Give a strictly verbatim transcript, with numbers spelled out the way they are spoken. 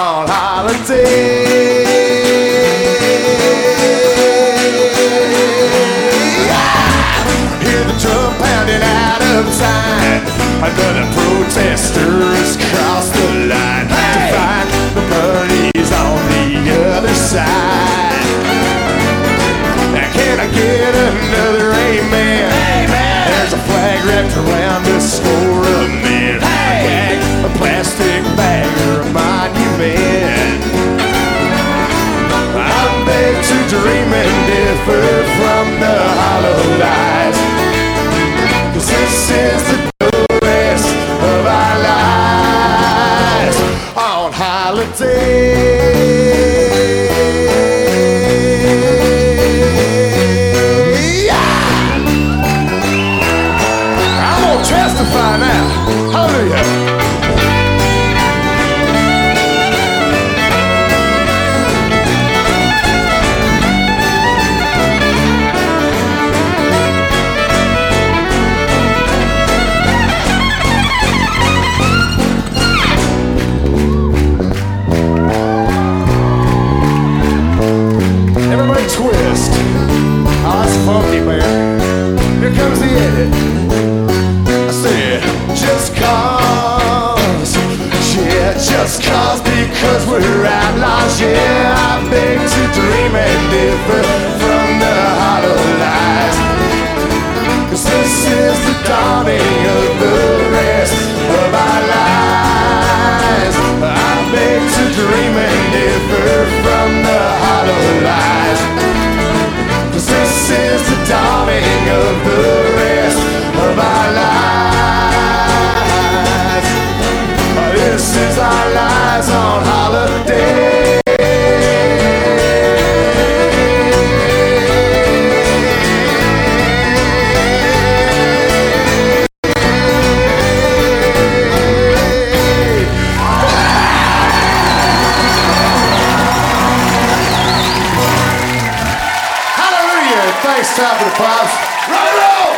on holiday. Yeah. Hear the drum pounding out of time. Another protester has crossed the line. Hey. To find the money's on the other side. Now can I get another amen? Amen. There's a flag wrapped around a score of men. Hey. A plastic bag or a monument. I'm beg to dream and differ from the hollow lies. 'Cause this is the rest of our lives on holiday. Testify now. Hallelujah. Everybody twist. Oh, that's funky, man. Here comes the edit. Just cause, yeah, just cause, because we're outlaws, yeah. I beg to dream and differ from the hollow lies. 'Cause this is the dawning of the rest of our lives. I beg to dream and differ from the hollow lies. 'Cause this is the dawning of the rest of our lives. This is our lives on holiday. Hallelujah. Thanks, time for the applause. Roll, roll.